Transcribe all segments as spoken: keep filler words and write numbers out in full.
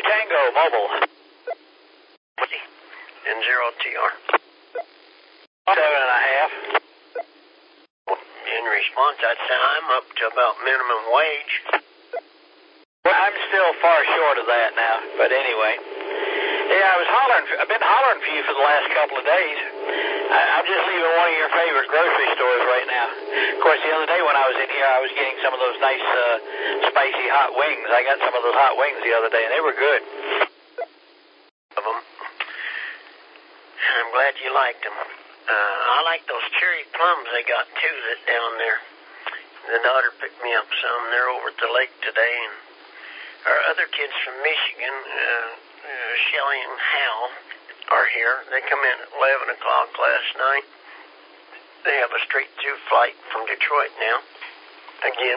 Tango Mobile. N zero T R. Seven and a half. In response, I'd say I'm up to about minimum wage. Well, I'm still far short of that now, but anyway. Yeah, I was hollering, I've been hollering for you for the last couple of days. I, I'm just leaving one of your favorite grocery stores right now. Of course, the other day when I was in here, I was getting some of those nice, uh, spicy hot wings. I got some of those hot wings the other day, and they were good. Of them. I'm glad you liked them. Uh, I like those cherry plums they got, too, that down there. The daughter picked me up some. They're over at the lake today, and our other kids from Michigan, uh, uh, Shelly and Hal, are here. They come in at eleven o'clock last night. They have a straight-through flight from Detroit now, again.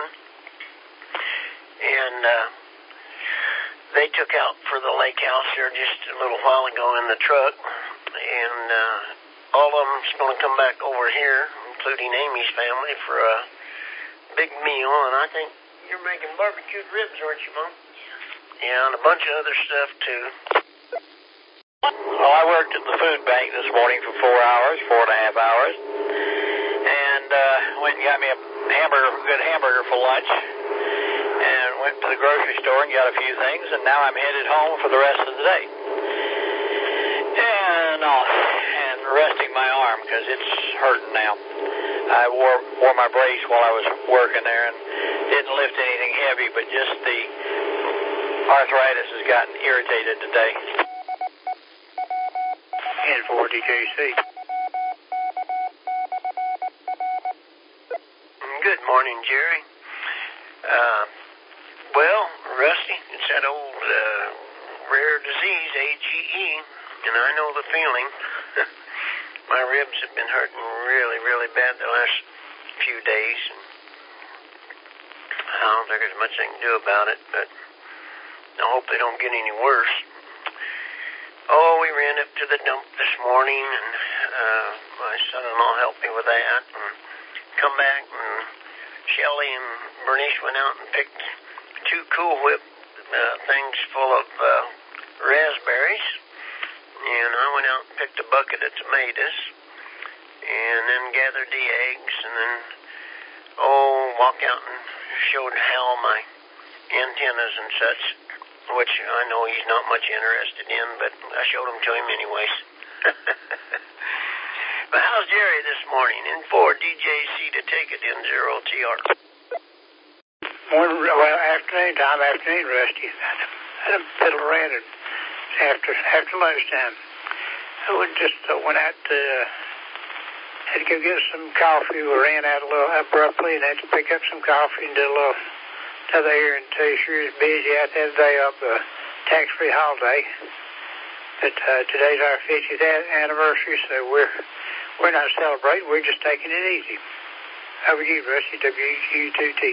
And uh, they took out for the lake house here just a little while ago in the truck. And uh, all of them's going to come back over here, including Amy's family, for a big meal. And I think you're making barbecued ribs, aren't you, Mom? Yeah, and a bunch of other stuff, too. Well, I worked at the food bank this morning for four hours, four and a half hours, and uh, went and got me a hamburger, good hamburger for lunch, and went to the grocery store and got a few things, and now I'm headed home for the rest of the day. And, uh, and resting my arm because it's hurting now. I wore wore my brace while I was working there and didn't lift anything heavy, but just the arthritis has gotten irritated today. N four D J C. Good morning, Jerry. Uh, well, Rusty, it's that old uh, rare disease, A G E, and I know the feeling. My ribs have been hurting really, really bad the last few days. And I don't think there's much I can do about it, but I hope they don't get any worse. Oh, we ran up to the dump this morning, and uh, my son-in-law helped me with that. And come back, and Shelly and Bernice went out and picked two Cool Whip uh, things full of uh, raspberries. And I went out and picked a bucket of tomatoes, and then gathered the eggs, and then, oh, walked out and showed Hal my antennas and such, which I know he's not much interested in, but I showed them to him anyways. But how's Jerry this morning? In four D J C to take it in zero T R. Morning, well, afternoon time, afternoon, Rusty. Had a fiddle around it after after lunchtime. I went just uh, went out to uh, had to go get some coffee. We ran out a little abruptly and had to pick up some coffee and do a little another errand too. Sure is busy out there today of the tax-free holiday. But uh, today's our fiftieth anniversary, so we're we're not celebrating. We're just taking it easy. How are you, Rusty? W U two T.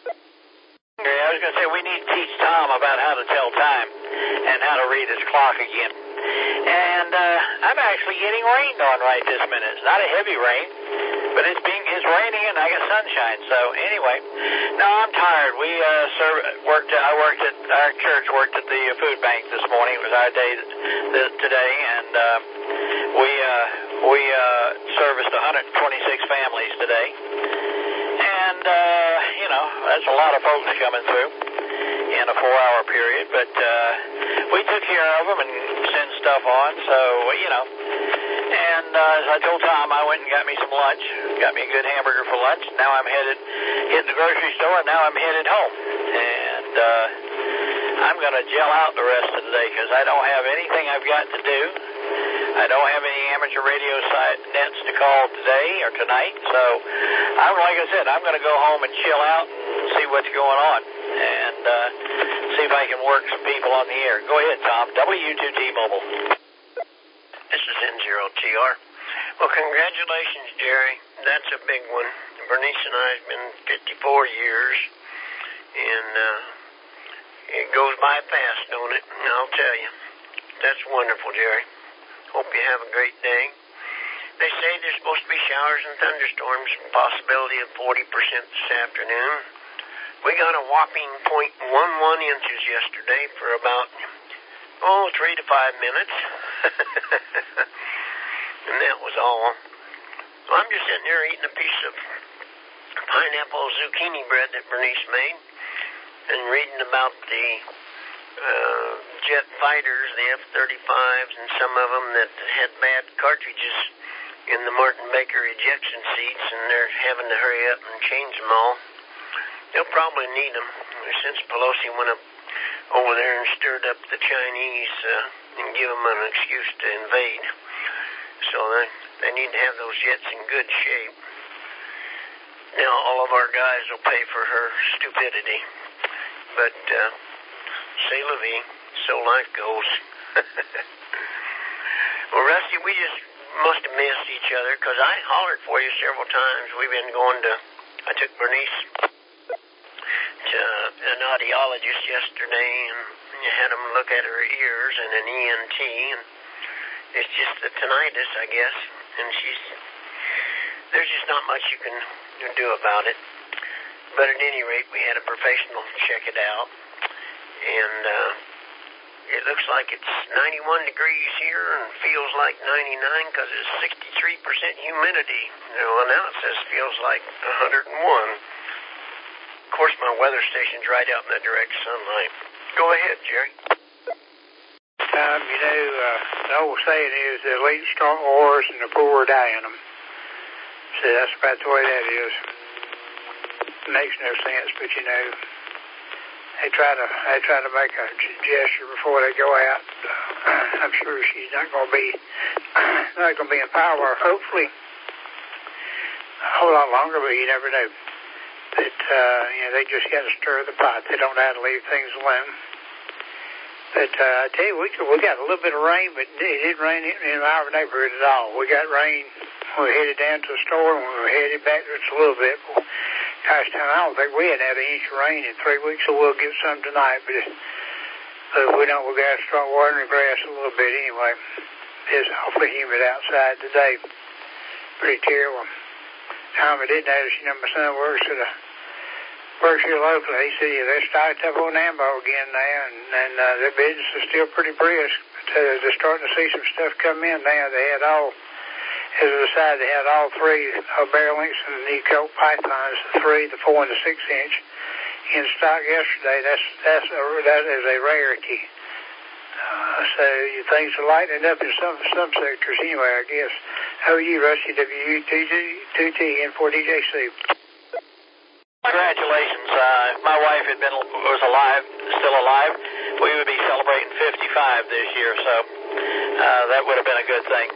I was going to say we need to teach Tom about how to tell time and how to read his clock again. And uh, I'm actually getting rained on right this minute. It's not a heavy rain, but it's being it's raining and I got sunshine. So anyway, no, I'm tired. We uh, serve, worked. I worked at our church. Worked at the food bank this morning. It was our day th- today, and uh, we uh, we uh, serviced one hundred twenty-six families today. And, uh, you know, that's a lot of folks coming through in a four-hour period. But uh, we took care of them and sent stuff on. So, you know, and uh, as I told Tom, I went and got me some lunch, got me a good hamburger for lunch. Now I'm headed, hit the grocery store, and now I'm headed home. And uh, I'm going to gel out the rest of the day because I don't have anything I've got to do. I don't have any amateur radio site nets to call today or tonight, so I'm like I said, I'm going to go home and chill out and see what's going on and uh, see if I can work some people on the air. Go ahead, Tom. W two T Mobile. This is N zero T R. Well, congratulations, Jerry. That's a big one. Bernice and I have been fifty-four years, and uh, it goes by fast, don't it? And I'll tell you, that's wonderful, Jerry. Hope you have a great day. They say there's supposed to be showers and thunderstorms, possibility of forty percent this afternoon. We got a whopping point one one inches yesterday for about oh, three to five minutes. And that was all. So I'm just sitting there eating a piece of pineapple zucchini bread that Bernice made and reading about the uh, jet fighters, the F thirty-fives, and some of them that had bad cartridges in the Martin Baker ejection seats, and they're having to hurry up and change them all. They'll probably need them since Pelosi went up over there and stirred up the Chinese uh, and give them an excuse to invade. So they, they need to have those jets in good shape. Now all of our guys will pay for her stupidity. But, uh, c'est la vie, so life goes. Well, Rusty, we just must have missed each other, because I hollered for you several times. We've been going to, I took Bernice to an audiologist yesterday, and had him look at her ears and an E N T, and it's just the tinnitus, I guess, and she's, there's just not much you can do about it. But at any rate, we had a professional check it out, and uh, it looks like it's ninety-one degrees here and feels like ninety-nine because it's sixty-three percent humidity. Well, now it says feels like one hundred one. Of course, my weather station's right out in the direct sunlight. Go ahead, Jerry. Um, you know, uh, the old saying is the elite start wars and the poor die in them. So that's about the way that is. It makes no sense, but you know, they try to they try to make a gesture before they go out. Uh, I'm sure she's not going to be not going to be in power. Hopefully, a whole lot longer, but you never know. But uh, you know, they just got to stir the pot. They don't know how to leave things alone. But uh, I tell you, we we got a little bit of rain, but it didn't rain in our neighborhood at all. We got rain. We were headed down to the store, and we were headed back just a little bit. Gosh, I don't think we hadn't had an inch of rain in three weeks, so we'll get some tonight. But if, but if we don't, we've got to start watering the grass a little bit anyway. It's awfully humid outside today. Pretty terrible. Tom, I did notice, you know, my son works at a works here locally. He said, yeah, they're starting up on Ambo again now, and, and uh, their business is still pretty brisk. But uh, they're starting to see some stuff come in now. They had all, as I decided, they had all three uh, barrel links and the new Colt Pythons, the three, the four, and the six inch, in stock yesterday. That's that's a, that is a rarity. Uh, so things are lightening up in some some sectors anyway, I guess. How are you, Rusty? W U two T N four D J C. Congratulations. Uh, if my wife had been was alive, still alive, we would be celebrating fifty-five this year, so uh, that would have been a good thing.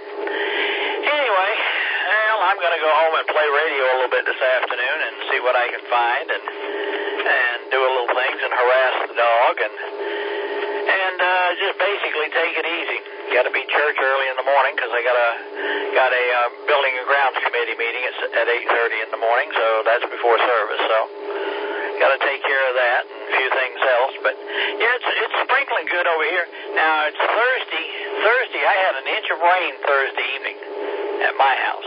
Anyway, well, I'm going to go home and play radio a little bit this afternoon and see what I can find, and and do a little things and harass the dog, and and uh, just basically take it easy. Got to be church early in the morning because I got a got a uh, building and grounds committee meeting at at eight thirty in the morning, so that's before service. So got to take care of that and a few things else. But yeah, it's it's sprinkling good over here. Now it's Thursday. Thursday I had an inch of rain Thursday evening at my house.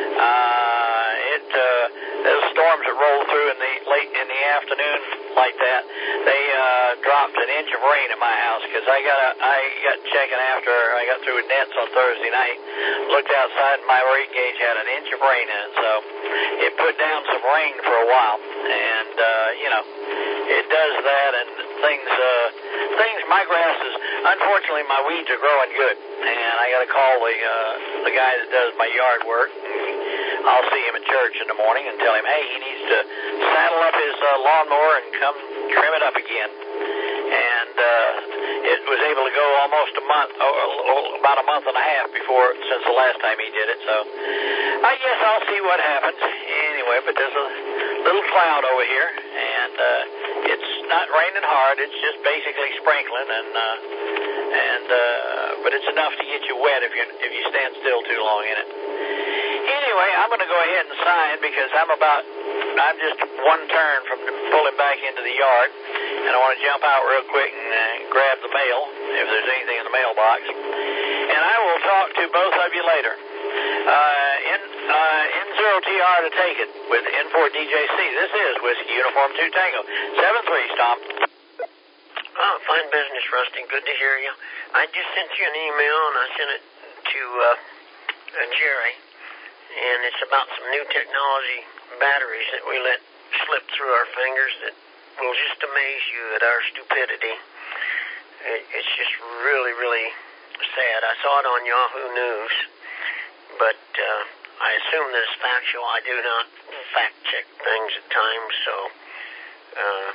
Uh, it uh, those storms that rolled through in the late in the afternoon like that, they uh, dropped an inch of rain at my house because I got a, I got checking after I got through with nets on Thursday night. Looked outside and my rate gauge had an inch of rain in it, so it put down some rain for a while, and uh, you know, it does that, and things uh, things my grasses. Unfortunately, my weeds are growing good, and I got to call the uh, the guy that does my yard work. I'll see him at church in the morning and tell him, hey, he needs to saddle up his uh, lawnmower and come trim it up again. And uh, it was able to go almost a month, oh, about a month and a half before, since the last time he did it. So I guess I'll see what happens. Anyway, but there's a little cloud over here, and uh, it's not raining hard. It's just basically sprinkling, and uh, and uh, but it's enough to get you wet if you if you stand still too long in it. Anyway, I'm going to go ahead and sign because I'm about, I'm just one turn from pulling back into the yard, and I want to jump out real quick and uh, grab the mail, if there's anything in the mailbox. And I will talk to both of you later. Uh, in, uh, N zero T R to take it with N four D J C. This is Whiskey Uniform two Tango. seven three, Stomp. Oh, Fine business, Rusty. Good to hear you. I just sent you an email, and I sent it to uh, uh, Jerry, and it's about some new technology batteries that we let slip through our fingers that will just amaze you at our stupidity. It, it's just really, really sad. I saw it on Yahoo News, but uh, I assume that it's factual. I do not fact-check things at times, so uh,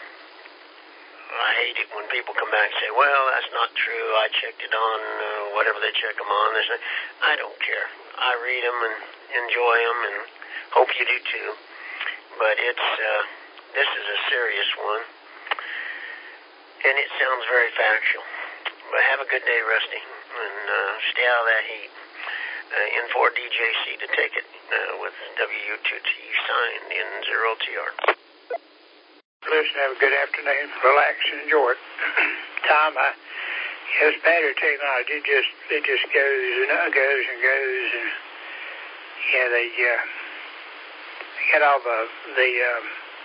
I hate it when people come back and say, well, that's not true. I checked it on uh, whatever they check them on. They say, I don't care. I read them and enjoy them and hope you do too. But it's uh, this is a serious one, and it sounds very factual. But have a good day, Rusty, and uh, stay out of that heat. Uh, in for D J C to take it uh, with W U two T signed in zero T R. Listen, have a good afternoon. Relax and enjoy it. Tom, I, yeah, this battery technology, it just, it just goes and uh, goes and goes. And, yeah, they, uh, they got all the, the, um,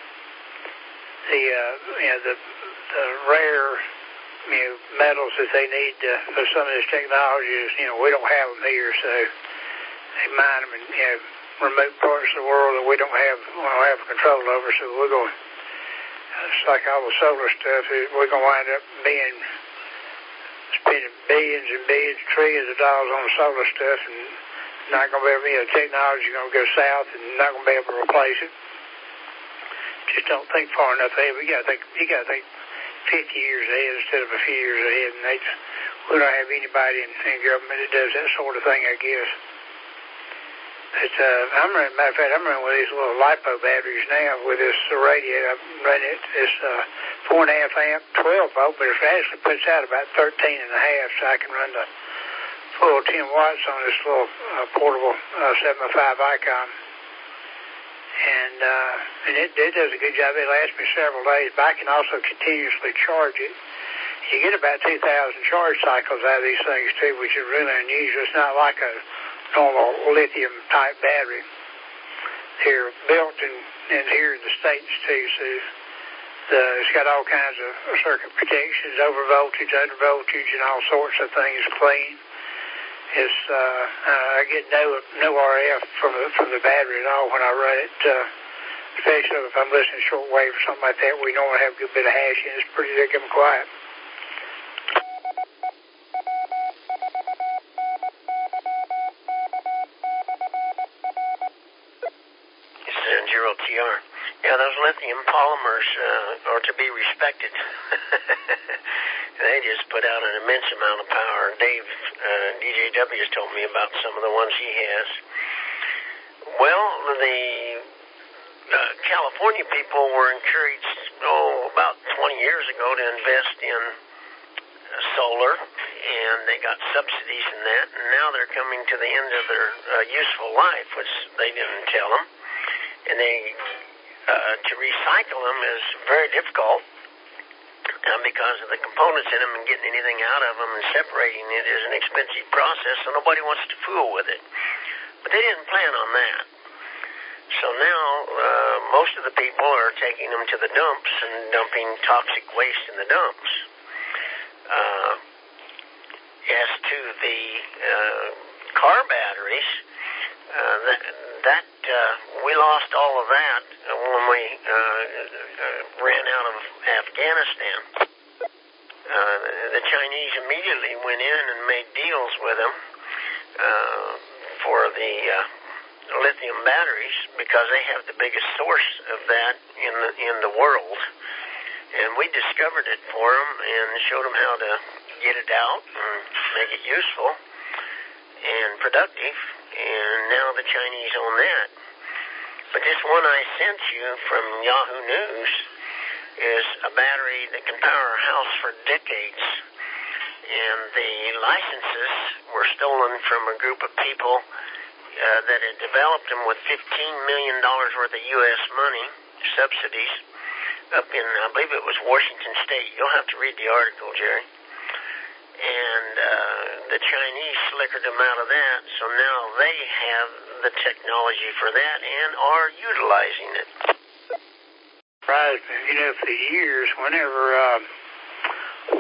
the, uh, you know, the, the rare, you know, metals that they need uh, for some of this technology. Is, you know, we don't have them here, so they mine them in, you know, remote parts of the world that we don't have, we don't have control over, so we're going. It's like all the solar stuff. We're going to wind up being spending billions and billions, trillions of dollars on the solar stuff, and not going to be able, you know, technology is going to go south and not going to be able to replace it. Just don't think far enough ahead. We got to think. You got to think fifty years ahead instead of a few years ahead, and they, we don't have anybody in, in government that does that sort of thing, I guess. But uh, I'm running, matter of fact, I'm running with these little LiPo batteries now with this uh, radiator. I'm running it, this uh, four and a half amp, twelve volt, but it actually puts out about thirteen and a half, so I can run the full ten watts on this little uh, portable uh, seven oh five Icon. And, uh, and it, it does a good job. It lasts me several days, but I can also continuously charge it. You get about two thousand charge cycles out of these things, too, which is really unusual. It's not like a normal lithium-type battery. They're built in, in here in the States, too, so the, it's got all kinds of circuit protections, over voltage, under voltage, and all sorts of things clean. It's, uh, uh, I get no, no R F from the, from the battery at all when I run it, uh, especially if I'm listening to shortwave or something like that. We normally have a good bit of hash in. It's pretty damn quiet. Zero T R. Yeah, those lithium polymers uh, are to be respected. They just put out an immense amount of power. Dave, uh, D J W, has told me about some of the ones he has. Well, the uh, California people were encouraged, oh, about twenty years ago to invest in uh, solar, and they got subsidies in that, and now they're coming to the end of their uh, useful life, which they didn't tell them. And they, uh, to recycle them is very difficult uh, because of the components in them, and getting anything out of them and separating it is an expensive process, so nobody wants to fool with it. But they didn't plan on that. So now uh, most of the people are taking them to the dumps and dumping toxic waste in the dumps. Uh, as to the uh, car batteries, uh, that, that uh, we lost all of that when we uh, uh, ran out of Afghanistan. Uh, the Chinese immediately went in and made deals with them uh, for the uh, lithium batteries because they have the biggest source of that in the, in the world. And we discovered it for them and showed them how to get it out and make it useful and productive. And now the Chinese own that. But this one I sent you from Yahoo News is a battery that can power a house for decades. And the licenses were stolen from a group of people uh, that had developed them with fifteen million dollars worth of U S money, subsidies, up in, I believe it was Washington State. You'll have to read the article, Jerry. And uh, the Chinese slickered them out of that, so now they have the technology for that and are utilizing it. Right. You know, for years, whenever uh,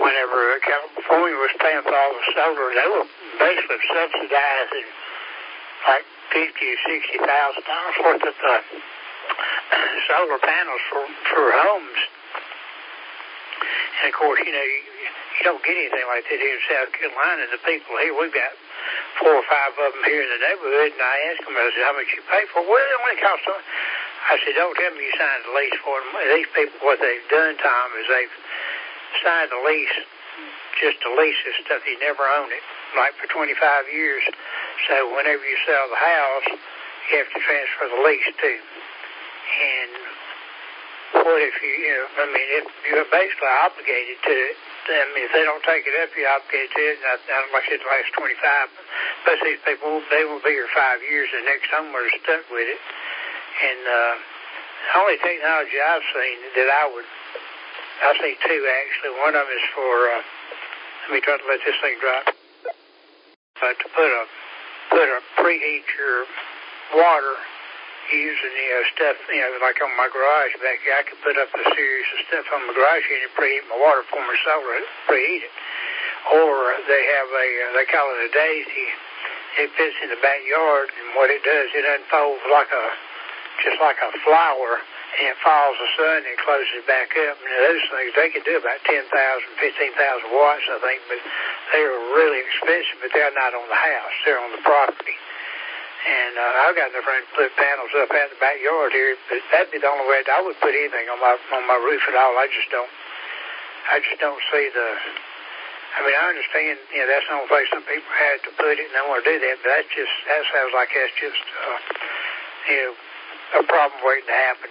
whenever California was paying for all the solar, they were basically subsidizing like fifty or sixty thousand dollars worth of uh, solar panels for for homes. And of course, you know, you, you don't get anything like that here in South Carolina. The people here, we've got four or five of them here in the neighborhood, and I asked them, I said, how much you pay for? Well, it only costs. I said, don't tell me you signed a lease for them. These people, what they've done, Tom, is they've signed a lease just to lease this stuff. You never own it, like for twenty-five years. So whenever you sell the house, you have to transfer the lease too. And what if you, you know, I mean, if you're basically obligated to it, I mean, if they don't take it up, you're obligated to it. And I, I don't like I said, the last twenty-five, but these people, they will be here five years, and the next homeowner is stuck with it. And uh, the only technology I've seen that I would, I've seen two actually. One of them is for, uh, let me try to let this thing drop, uh, to put a, put a preheat your water using, you know, stuff, you know, like on my garage back here. I could put up a series of stuff on my garage here and preheat my water for my solar, preheat it. Or they have a, uh, they call it a daisy. It fits in the backyard, and what it does, it unfolds like a, just like a flower, and it follows the sun and closes it back up. And those things, they can do about ten thousand, fifteen thousand watts, I think, but they're really expensive, but they're not on the house. They're on the property. And uh, I've got enough room to put panels up out in the backyard here, but that'd be the only way I would put anything on my on my roof at all. I just don't, I just don't see the. I mean, I understand, you know, that's the only place some people had to put it, and they want to do that, but that's just, that sounds like that's just, uh, you know, a problem waiting to happen.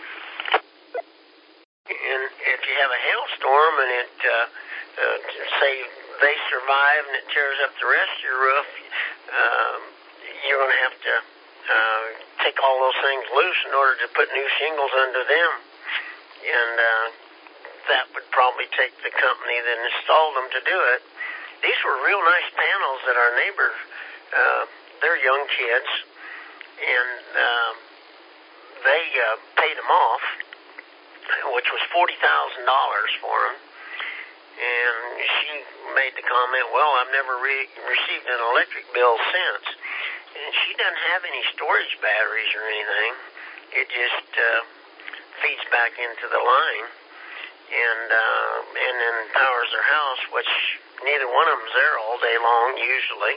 And if you have a hailstorm and it, uh, uh, say they survive and it tears up the rest of your roof, um, you're going to have to uh, take all those things loose in order to put new shingles under them. And uh, that would probably take the company that installed them to do it. These were real nice panels that our neighbor, uh, they're young kids, and uh, they uh, paid them off, which was forty thousand dollars for them. And she made the comment, well, I've never re- received an electric bill since. And she doesn't have any storage batteries or anything. It just uh, feeds back into the line and uh, and then powers their house, which neither one of them's there all day long usually.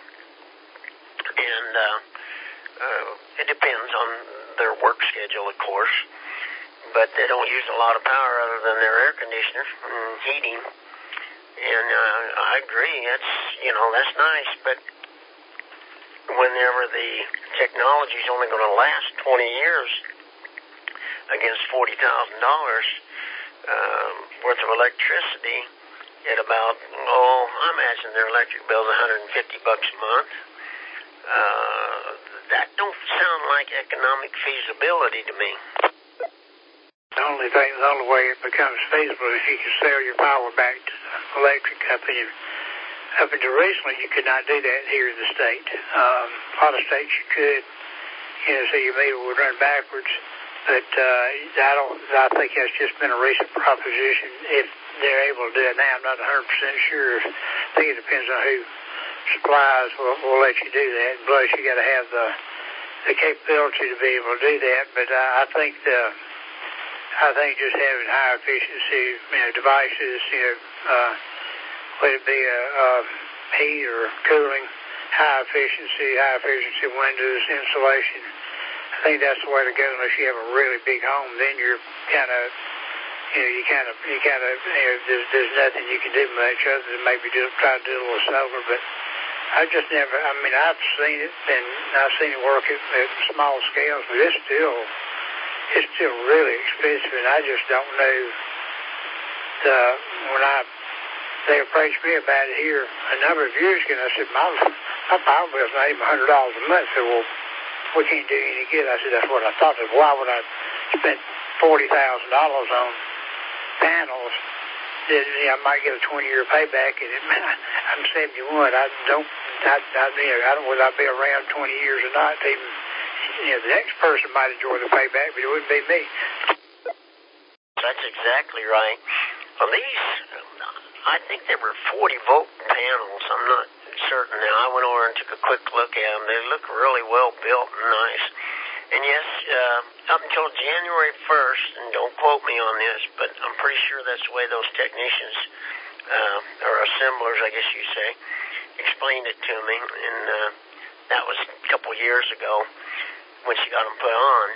And uh, uh, it depends on their work schedule, of course. But they don't use a lot of power other than their air conditioner and heating. And uh, I agree, that's, you know, that's nice, but whenever the technology is only going to last twenty years against forty thousand dollars um, worth of electricity at about, oh, I imagine their electric bill is one hundred fifty bucks a month. Uh, that don't sound like economic feasibility to me. The only thing, the only way it becomes feasible is you can sell your power back to the electric company. Up until recently, you could not do that here in the state. Um, a lot of states you could, you know, so your meter would run backwards. But uh, I don't. I think that's just been a recent proposition. If they're able to do it now, I'm not one hundred percent sure. I think it depends on who supplies will, will let you do that. Plus, you got to have the the capability to be able to do that. But uh, I think the I think just having high efficiency, you know, devices, you know. Uh, Whether it be a, a heat or cooling, high efficiency, high efficiency windows, insulation. I think that's the way to go unless you have a really big home. Then you're kind of, you know, you kind of, you kind of, you know, there's, there's nothing you can do much other than maybe do, try to do a little solar. But I just never, I mean, I've seen it and I've seen it work at, at small scales, but it's still, it's still really expensive, and I just don't know the, when I, they approached me about it here a number of years ago, and I said, my, my power bill's not even one hundred dollars a month. They said, well, we can't do you any good. I said, that's what I thought. I said, why would I spend forty thousand dollars on panels that, you know, I might get a twenty-year payback? And it, I'm seventy-one. I don't, I, I, you know, I don't know whether I'll be around twenty years or not. Even, you know, the next person might enjoy the payback, but it wouldn't be me. That's exactly right. Well, these... I think there were forty volt panels. I'm not certain now. I went over and took a quick look at them. They look really well built and nice. And yes, uh, up until January first, and don't quote me on this, but I'm pretty sure that's the way those technicians, uh, or assemblers, I guess you say, explained it to me. And uh, that was a couple years ago when she got them put on.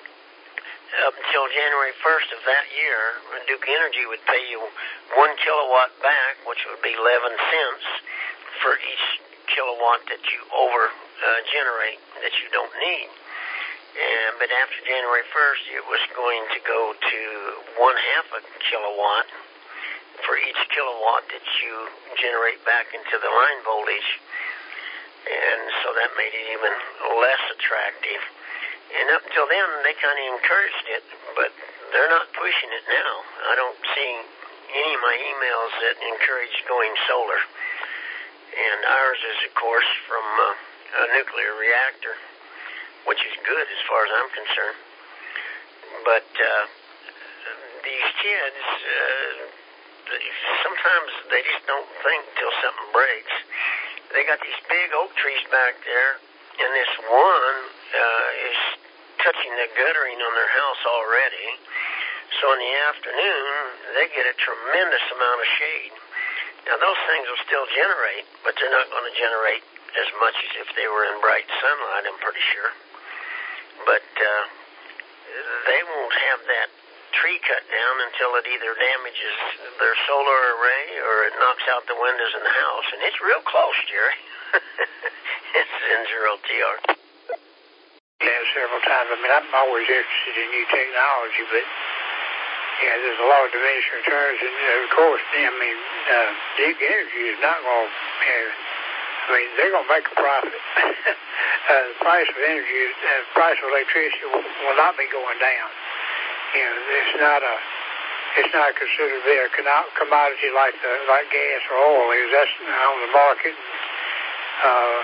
Up until January first of that year, Duke Energy would pay you one kilowatt back, which would be eleven cents for each kilowatt that you over uh, generate that you don't need. And, but after January first, it was going to go to one half a kilowatt for each kilowatt that you generate back into the line voltage. And so that made it even less attractive. And up until then, they kind of encouraged it, but they're not pushing it now. I don't see any of my emails that encourage going solar. And ours is, of course, from uh, a nuclear reactor, which is good as far as I'm concerned. But uh, these kids, uh, sometimes they just don't think till something breaks. They got these big oak trees back there, and this one uh, is touching the guttering on their house already. So in the afternoon, they get a tremendous amount of shade. Now, those things will still generate, but they're not going to generate as much as if they were in bright sunlight, I'm pretty sure. But uh, they won't have that tree cut down until it either damages their solar array or it knocks out the windows in the house. And it's real close, Jerry. It's N zero T R. Yeah, several times. I mean, I'm always interested in new technology, but yeah, there's a lot of diminishing returns, and uh, of course, I mean, uh, Duke Energy is not going to, you know, I mean, they're going to make a profit. uh, the price of energy, the uh, price of electricity will, will not be going down. You know, it's not a, it's not considered to be a commodity like the, like gas or oil is. That's on the market. Uh,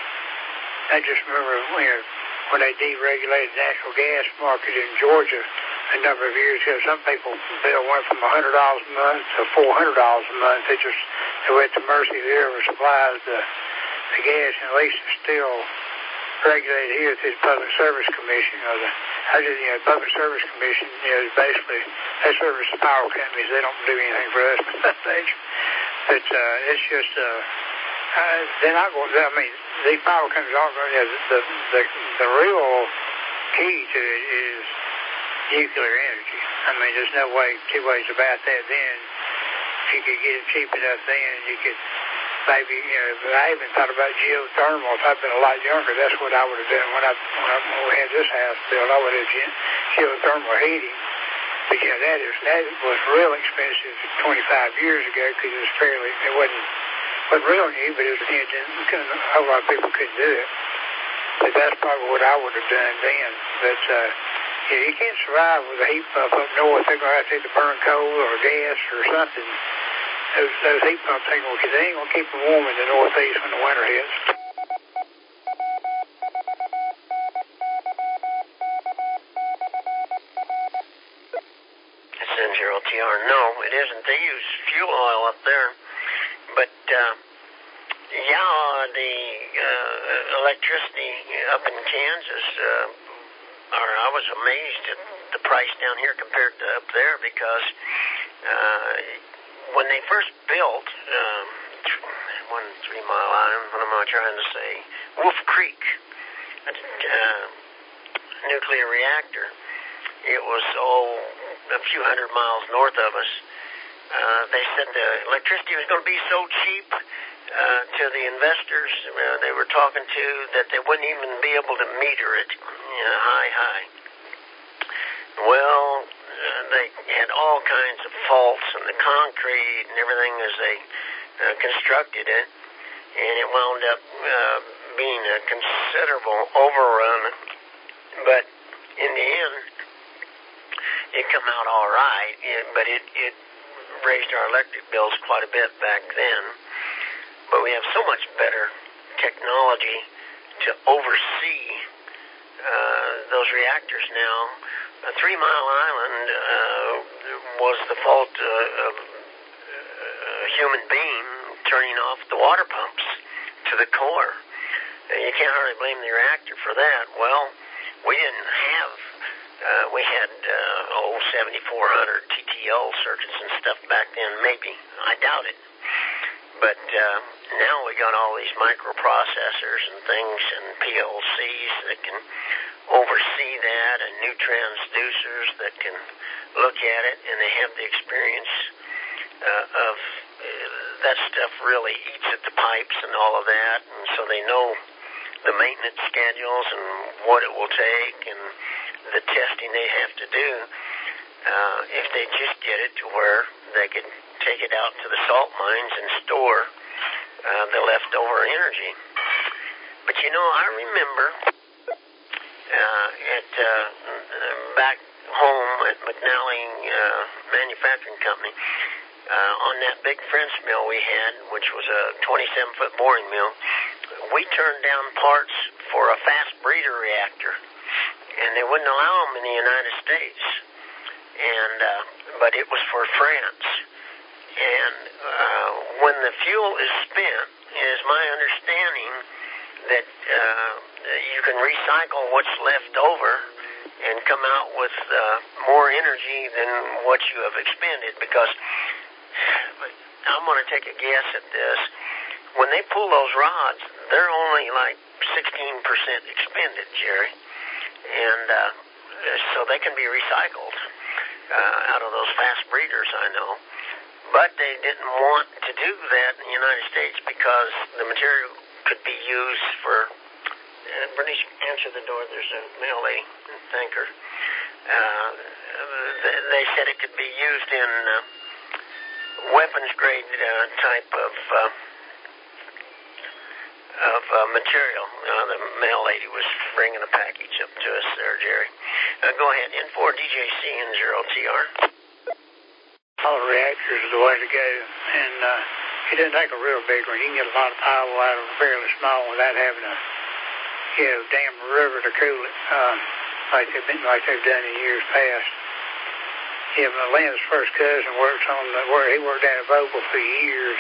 I just remember, you know, when they deregulated the natural gas market in Georgia a number of years ago, some people bill went from one hundred dollars a month to four hundred dollars a month. They just, they went to mercy of whoever supplies the, the gas, and at least it's still regulated here through the Public Service Commission. Or the, I just, you know, Public Service Commission, you know, basically, they service the power companies. They don't do anything for us but that thing. But uh, it's just, uh, uh, they're not going to, I mean, these power companies aren't going to, the, the, the real key to it is nuclear energy. I mean, there's no way, two ways about that. Then, if you could get it cheap enough, then you could maybe, you know, but I even thought about geothermal. If I'd been a lot younger, that's what I would have done when I, when, I, when we had this house built. I would have ge- geothermal heating. But, you know, that, is, that was real expensive twenty-five years ago because it was fairly, it wasn't, wasn't real new, but it was, you know, a whole lot of people couldn't do it. But that's probably what I would have done then. But, uh, yeah, you can't survive with a heat pump up north. They're going to have to either burn coal or gas or something. Those, those heat pumps ain't going to, they ain't going to keep them warm in the northeast when the winter hits. It's N zero T R. No, it isn't. They use fuel oil up there. But, uh, yeah, the uh, electricity up in Kansas, uh, or I was amazed at the price down here compared to up there because uh, when they first built um, one Three Mile Island, what am I trying to say? Wolf Creek, a uh, nuclear reactor. It was oh a few hundred miles north of us. Uh, they said the electricity was going to be so cheap uh, to the investors uh, they were talking to that they wouldn't even be able to meter it. Yeah, high, high. Well, uh, they had all kinds of faults in the concrete and everything as they uh, constructed it, and it wound up uh, being a considerable overrun. But in the end, it come out all right, it, but it, it raised our electric bills quite a bit back then. But we have so much better technology to oversee uh, those reactors now. Uh, Three Mile Island uh, was the fault uh, of uh, human being turning off the water pumps to the core. And you can't hardly blame the reactor for that. Well, we didn't have, uh, we had, uh, oh, seventy-four hundred T T L circuits and stuff back then, maybe. I doubt it. But uh, now we got all these microprocessors and things and P L Cs that can oversee that, and new transducers that can look at it, and they have the experience uh, of uh, that stuff really eats at the pipes and all of that, and so they know the maintenance schedules and what it will take and the testing they have to do. Uh, if they just get it to where they could take it out to the salt mines and store uh, the leftover energy. But you know, I remember uh, at uh, back home at McNally uh, Manufacturing Company, uh, on that big French mill we had, which was a twenty-seven foot boring mill, we turned down parts for a fast breeder reactor, and they wouldn't allow them in the United States. And uh, but it was for France. And uh, when the fuel is spent, it is my understanding that uh, you can recycle what's left over and come out with uh, more energy than what you have expended. Because I'm going to take a guess at this. When they pull those rods, they're only like sixteen percent expended, Jerry. And uh, so they can be recycled uh, out of those fast breeders, I know. But they didn't want to do that in the United States because the material could be used for... Uh, Bernice, answer the door. There's a mail lady. Thank her. Uh, they said it could be used in uh, weapons-grade uh, type of... Uh, of uh, material. Uh, the mail lady was bringing a package up to us there, Jerry. Uh, go ahead. N four D J C and zero T R. All the reactors are the way to go. And uh, it doesn't take a real big one. You can get a lot of power out of a fairly small without having a, you know, dam river to cool it, uh, like they've been, like they've done in years past. Yeah, my Lynn's first cousin works on the, where he worked down at Vogel for years.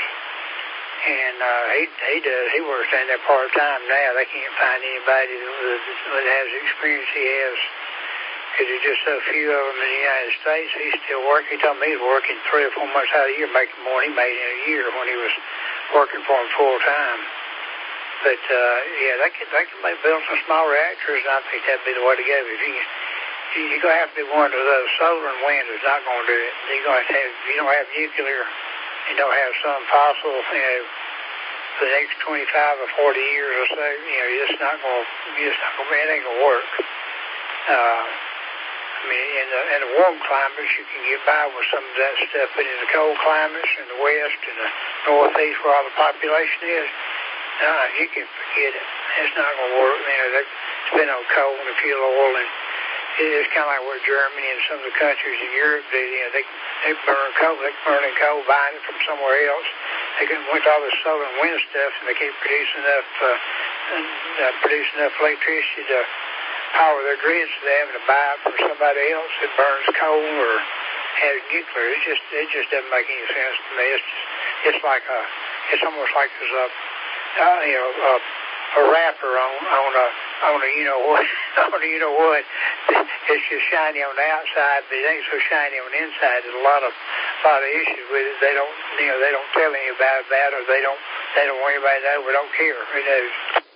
And uh, he he does. He works down there part time now. They can't find anybody that, that has the experience he has. Because there's just so few of them in the United States. He's still working. He told me he's working three or four months out of the year, making more than he made in a year when he was working for him full time. But uh, yeah, they could they could maybe build some small reactors, and I think that'd be the way to go. If you you're gonna have to be one of those. Solar and wind is not gonna do it. You're gonna have to have, if you don't have nuclear. You don't have some fossil, you know, for the next twenty-five or forty years or so, you know, you're just not going to, you're just not going to, it ain't going to work. Uh, I mean, in the, in the warm climates, you can get by with some of that stuff, but in the cold climates, in the west and the northeast where all the population is, nah, you can forget it. It's not going to work. You know, they spend on coal and fuel oil, and it's kind of like where Germany and some of the countries in Europe do. You know, they they burn coal, they burn in coal, buying it from somewhere else. They can went to all this solar and wind stuff, and they can't produce enough uh, and, uh, produce enough electricity to power their grids. So they have to buy it from somebody else that burns coal or has nuclear. It just it just doesn't make any sense to me. It's just, it's like a it's almost like there's a uh, you know a, a wrapper on on a on a you know what on a you know what. It's just shiny on the outside, but it ain't so shiny on the inside. There's a lot of lot of issues with it. They don't you know they don't tell anybody about it, or they don't they don't want anybody to know, or don't care. Who knows?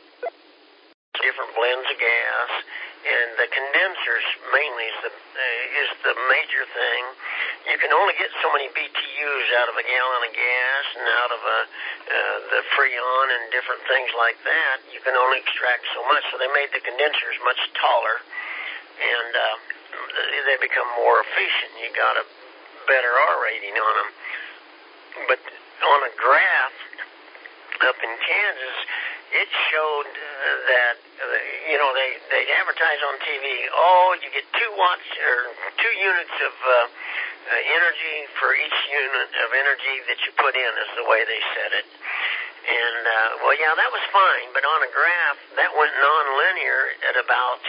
Different blends of gas, and the condensers mainly is the uh, is the major thing. You can only get so many B T Us out of a gallon of gas and out of a, uh, the Freon and different things like that. You can only extract so much, so they made the condensers much taller, and uh, they become more efficient. You got a better R rating on them. But on a graph up in Kansas, it showed uh, that, uh, you know, they, they advertise on T V, oh, you get two watts or two units of uh, uh, energy for each unit of energy that you put in, is the way they said it. And, uh, well, yeah, that was fine, but on a graph, that went non-linear at about,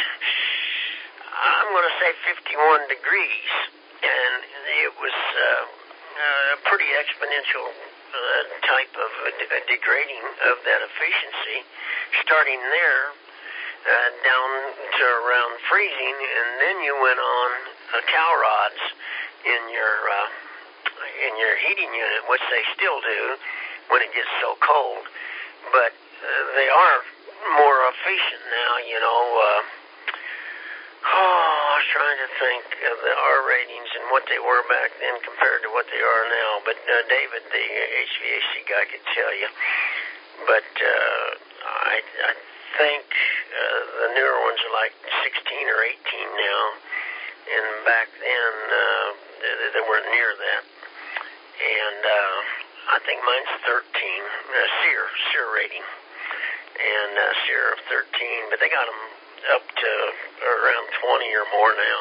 I'm going to say fifty-one degrees, and it was uh, a pretty exponential uh, type of uh, degrading of that efficiency, starting there uh, down to around freezing, and then you went on uh, cow rods in your uh, in your heating unit, which they still do when it gets so cold. But uh, they are more efficient now, you know. Uh, oh, I was trying to think of the R ratings and what they were back then compared to what they are now. But uh, David, the H V A C guy, could tell you. But uh, I, I think uh, the newer ones are like sixteen or eighteen now. And back then, uh, they, they weren't near that. And uh, I think mine's thirteen, uh, SEER, SEER rating. And uh, SEER of thirteen, but they got them up to around twenty or more now.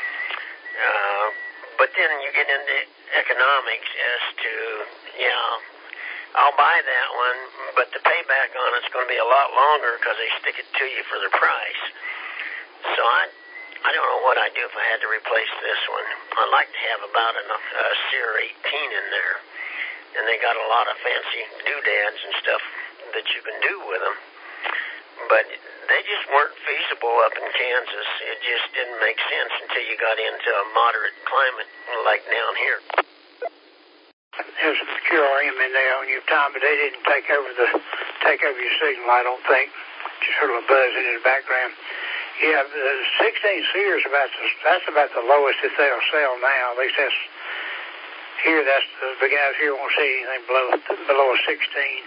Uh, but then you get into economics as to, yeah, I'll buy that one, but the payback on it's going to be a lot longer because they stick it to you for the price. So I I don't know what I'd do if I had to replace this one. I'd like to have about a uh, SEER eighteen in there. And they got a lot of fancy doodads and stuff that you can do with them. But they just weren't feasible up in Kansas. It just didn't make sense until you got into a moderate climate like down here. There's some Purium in there on your time, but they didn't take over the take over your signal, I don't think. Just heard a little buzzing in the background. Yeah, the sixteen SEER is about the, that's about the lowest that they'll sell now. At least that's here. That's the, the guys here won't see anything below below a sixteen.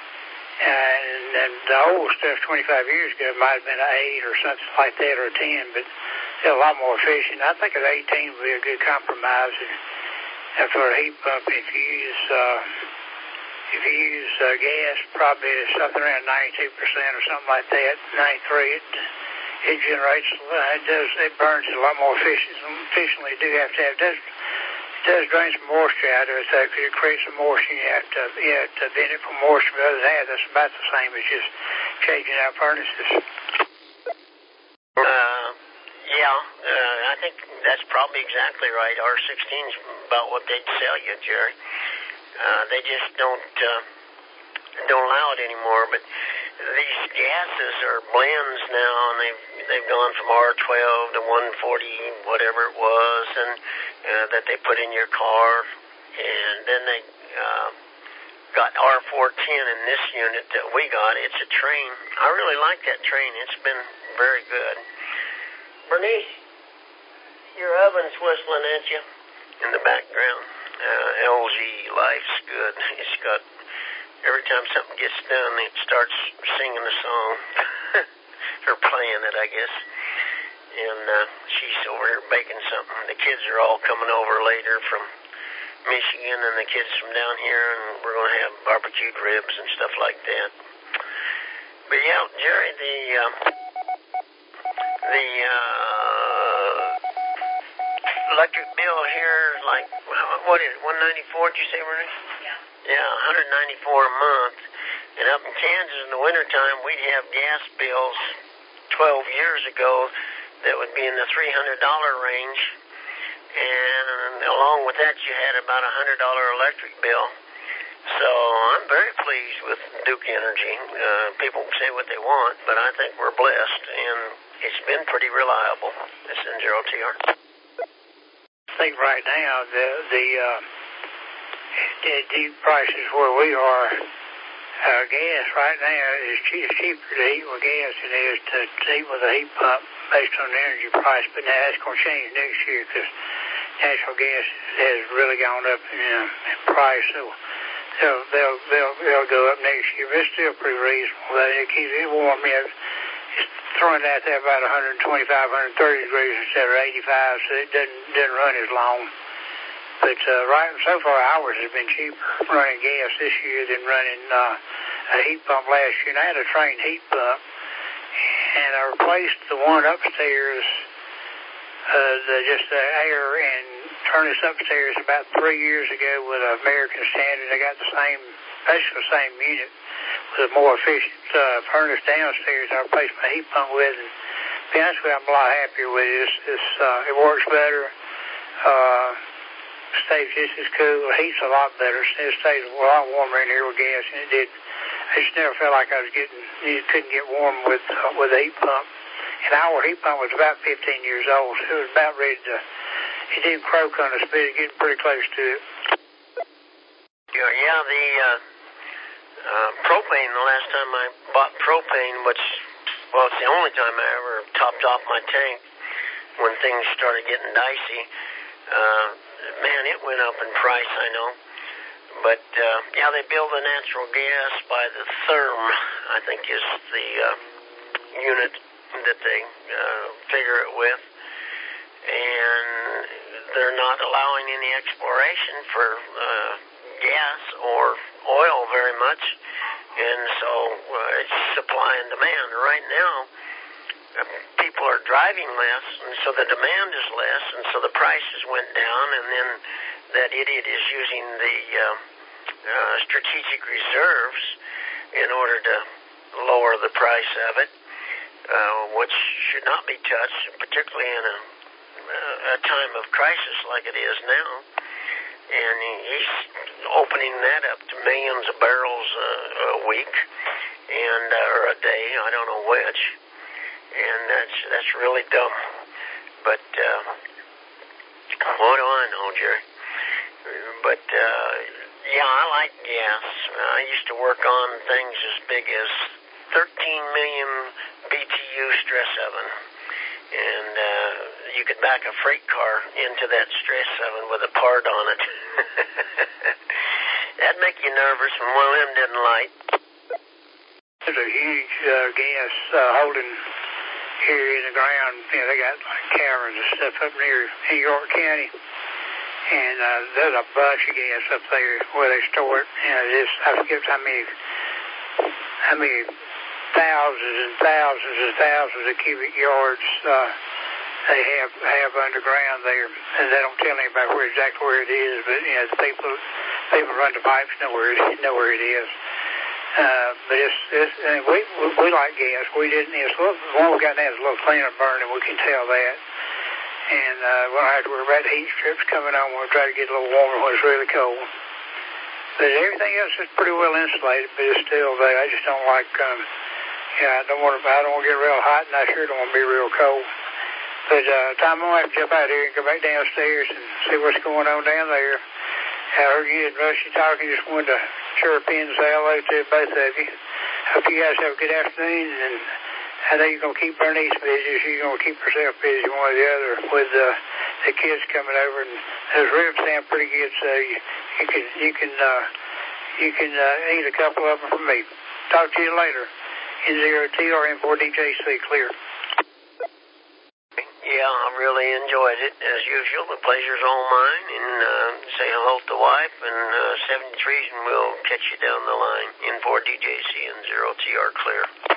And, and the old stuff twenty-five years ago might have been an eight or something like that, or a ten, but they're a lot more efficient. I think an eighteen would be a good compromise. And for a heat pump, if you use uh, if you use uh, gas, probably something around ninety-two percent or something like that, ninety-three. It it generates, uh, it does, it burns a lot more efficient, efficiently. You do have to have, it does, it does drain some moisture out of it, so if it creates some moisture, you have to, you have to bend it for moisture. But other than that, that's about the same as just changing out furnaces. Uh, yeah, uh, I think that's probably exactly right. R sixteen is about what they'd sell you, Jerry. Uh, they just don't, uh, don't allow it anymore, but these gases are blends now, and they've they've gone from R twelve to one forty, whatever it was, and uh, that they put in your car, and then they uh, got R four ten in this unit that we got. It's a train. I really like that train. It's been very good. Bernice, your oven's whistling at you in the background. Uh, L G Life's good. It's got, every time something gets done, it starts singing a song. Or playing it, I guess. And uh, she's over here baking something. The kids are all coming over later from Michigan, and the kids from down here, and we're going to have barbecued ribs and stuff like that. But yeah, Jerry, the uh, the uh, electric bill here is like, what is it, one ninety-four, did you say, Marie? Yeah. Yeah, one ninety-four a month. And up in Kansas in the wintertime, we'd have gas bills twelve years ago that would be in the three hundred dollars range. And along with that, you had about a one hundred dollars electric bill. So I'm very pleased with Duke Energy. Uh, people say what they want, but I think we're blessed, and it's been pretty reliable. This is N zero T R. I think right now the the, uh, the deep prices where we are, uh, gas right now is cheap, cheaper to heat with gas than it is to, to heat with a heat pump based on the energy price. But now that's going to change next year because natural gas has really gone up in, uh, in price. So they'll, they'll they'll they'll go up next year. But it's still pretty reasonable. But it keeps it warm. Yeah, it's throwing out there about one twenty-five, one thirty degrees instead of eighty-five, so it doesn't doesn't run as long. But uh, right so far, ours has been cheaper running gas this year than running uh, a heat pump last year. And I had a trained heat pump, and I replaced the one upstairs, uh, the, just the air and furnace upstairs about three years ago with an American Standard. I got the same, basically the same unit with a more efficient uh, furnace downstairs. I replaced my heat pump with, and to be honest with you, I'm a lot happier with it. It's, it's, uh, it works better. Uh, stays just as cool. The heat's a lot better. It stays a lot warmer in here with gas than it did. I just never felt like I was getting, you couldn't get warm with uh, with a heat pump. And our heat pump was about fifteen years old, so it was about ready to, it didn't croak on us, but it was getting pretty close to it. Yeah, yeah the uh, uh, propane, the last time I bought propane, which, well, it's the only time I ever topped off my tank when things started getting dicey. Uh, man, it went up in price, I know. But, uh, yeah, they build the natural gas by the therm, I think is the uh, unit that they uh, figure it with. And they're not allowing any exploration for uh, gas or oil very much. And so uh, it's supply and demand. Right now, uh, people are driving less, and so the demand is less, and so the prices went down, and then that idiot is using the uh, uh, strategic reserves in order to lower the price of it, uh, which should not be touched, particularly in a, a time of crisis like it is now. And he's opening that up to millions of barrels uh, a week, and uh, or a day, I don't know which. And that's that's really dumb. But uh, what do I know, Jerry? But uh, yeah, I like gas. I used to work on things as big as thirteen million B T U stress oven, and uh, you could back a freight car into that stress oven with a part on it. That'd make you nervous when one of them didn't light. There's a huge uh, gas uh, holding here in the ground. You know, they got like caverns and stuff up near in York County. And uh, there's a bunch of gas up there where they store it. You know, just, I forget how many, how many thousands and thousands and thousands of cubic yards uh, they have have underground there. And they don't tell anybody where exactly where it is, but you know, the people people run the pipes know where it know where it is. Uh, but it's, it's and we, we we like gas. We didn't. It's a little, the one we got now is a little cleaner burning. We can tell that. And uh, we don't have to worry about heat strips coming on. We'll try to get a little warmer when it's really cold. But everything else is pretty well insulated, but it's still there. I just don't like. Um, yeah, I don't want to. I don't want to get real hot, and I sure don't want to be real cold. But uh, Tom, I'm gonna have to jump out here and go back downstairs and see what's going on down there. I heard you and Rusty talking. Just wanted to chirp in and say hello to both of you. Hope you guys have a good afternoon, and I know you're going to keep Bernice busy. So you're going to keep yourself busy one or the other with uh, the kids coming over. And those ribs sound pretty good, so you, you can you can uh, you can uh, eat a couple of them from me. Talk to you later. N zero T R M four D J C clear. Yeah, I really enjoyed it, as usual. The pleasure's all mine. And uh, say hello to the wife and uh, seventy-threes, and we'll catch you down the line. N four D J C and zero T R clear.